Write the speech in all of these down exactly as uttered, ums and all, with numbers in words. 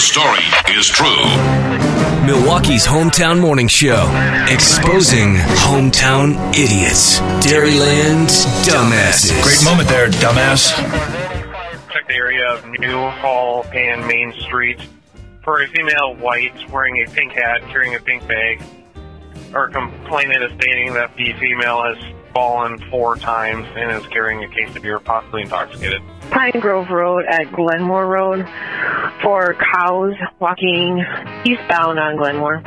story is true. Milwaukee's hometown morning show, exposing hometown idiots. Dairyland's dumbasses. Great moment there, dumbass. Check the area of New Hall and Main Street for a female white wearing a pink hat, carrying a pink bag. Our complainant is stating that the female has fallen four times and is carrying a case of beer, possibly intoxicated. Pine Grove Road at Glenmore Road for cows walking eastbound on Glenmore.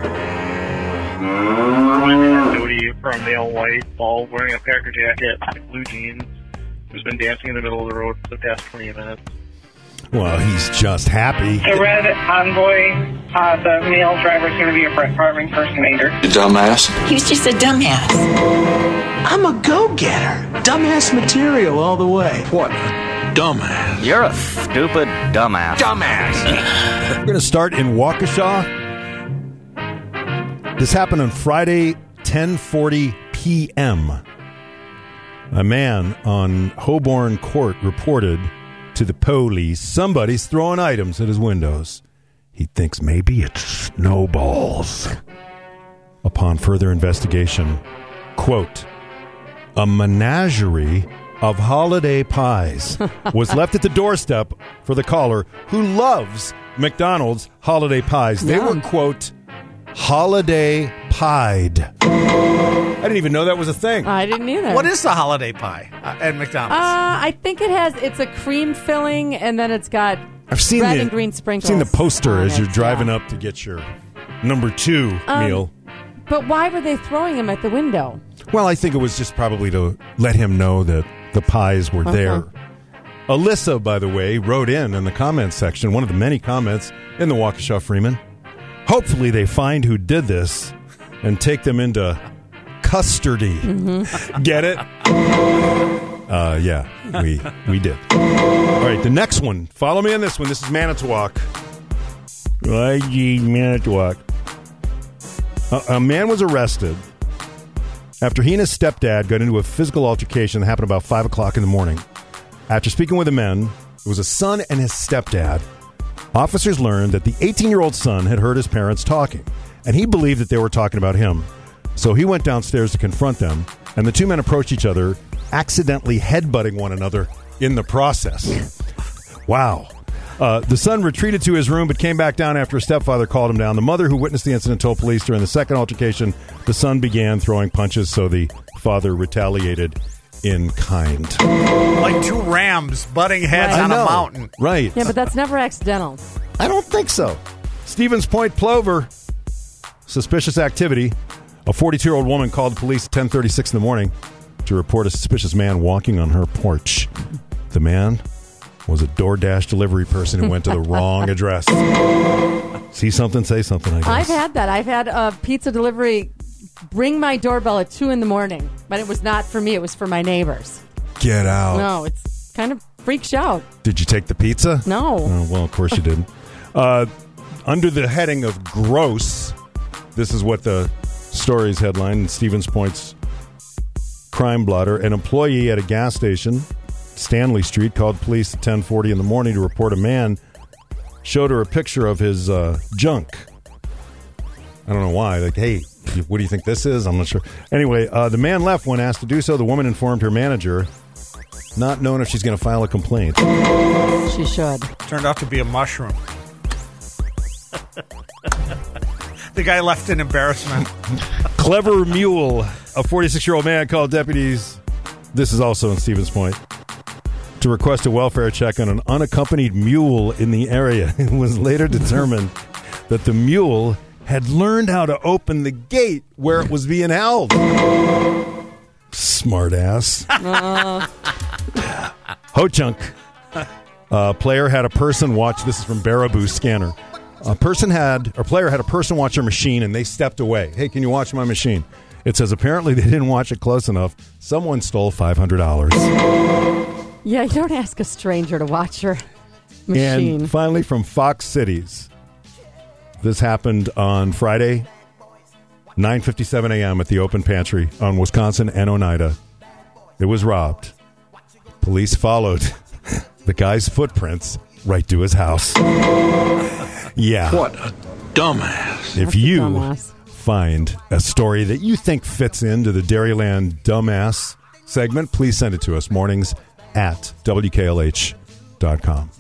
Duty from male white, all wearing a Packer jacket, blue jeans, who's been dancing in the middle of the road for the past twenty minutes. Well, he's just happy. The red envoy, uh, the male driver is going to be a Brett Favre impersonator. You dumbass. He was just a dumbass. I'm a go-getter. Dumbass material all the way. What? Dumbass. You're a stupid dumbass. Dumbass. We're going to start in Waukesha. This happened on Friday, ten forty p.m. A man on Holborn Court reported to the police somebody's throwing items at his windows. He thinks maybe it's snowballs. Upon further investigation, quote, a menagerie of holiday pies was left at the doorstep for the caller who loves McDonald's holiday pies. They Yum. were, quote, holiday pied. I didn't even know that was a thing. I didn't either. What is the holiday pie uh, at McDonald's? Uh, I think it has, it's a cream filling, and then it's got I've seen red the, and green sprinkles. seen the poster on as it, you're driving yeah. up to get your number two Um, meal. But why were they throwing them at the window? Well, I think it was just probably to let him know that the pies were Uh-huh. there. Alyssa, by the way, wrote in in the comments section, one of the many comments in the Waukesha Freeman. Hopefully they find who did this and take them into custody. Mm-hmm. Get it? Uh, yeah, we we did. All right, the next one. Follow me on this one. This is Manitowoc. I G Manitowoc. A, a man was arrested after he and his stepdad got into a physical altercation that happened about five o'clock in the morning. After speaking with the men, it was a son and his stepdad. Officers learned that the eighteen-year-old son had heard his parents talking, and he believed that they were talking about him. So he went downstairs to confront them, and the two men approached each other, accidentally headbutting one another in the process. Wow. Uh, the son retreated to his room but came back down after his stepfather called him down. The mother who witnessed the incident told police during the second altercation, the son began throwing punches, so the father retaliated in kind. Like two rams butting heads Right. on I know. a mountain. Right. Yeah, but that's never accidental. I don't think so. Stevens Point, Plover. Suspicious activity. A forty-two-year-old woman called the police at ten thirty-six in the morning to report a suspicious man walking on her porch. The man was a DoorDash delivery person who went to the wrong address. See something, say something, I guess. I've had that. I've had a pizza delivery ring my doorbell at two in the morning, but it was not for me. It was for my neighbors. Get out. No, it's kind of freaks you out. Did you take the pizza? No. Oh, well, of course you didn't. Uh, under the heading of gross, this is what the story's headline in Stevens Point's crime blotter. An employee at a gas station, Stanley Street, called police at ten forty in the morning to report a man showed her a picture of his uh, junk. I don't know why. Like, hey, what do you think this is? I'm not sure. Anyway, uh, the man left when asked to do so. The woman informed her manager, not knowing if she's going to file a complaint. She should. Turned out to be a mushroom. The guy left in embarrassment. Clever Mule, a forty-six-year-old man called deputies, this is also in Stevens Point, to request a welfare check on an unaccompanied mule in the area. It was later determined that the mule had learned how to open the gate where it was being held. Smart ass. Uh. Ho-chunk. A player had a person watch, this is from Baraboo Scanner. A person had, or player had a person watch their machine and they stepped away. Hey, can you watch my machine? It says apparently they didn't watch it close enough. Someone stole five hundred dollars. Yeah, you don't ask a stranger to watch your machine. And finally, from Fox Cities. This happened on Friday, nine fifty-seven a.m. at the Open Pantry on Wisconsin and Oneida. It was robbed. Police followed the guy's footprints right to his house. Yeah. What a dumbass. If What's a you dumbass? find a story that you think fits into the Dairyland Dumbass segment, please send it to us. Mornings at W K L H dot com.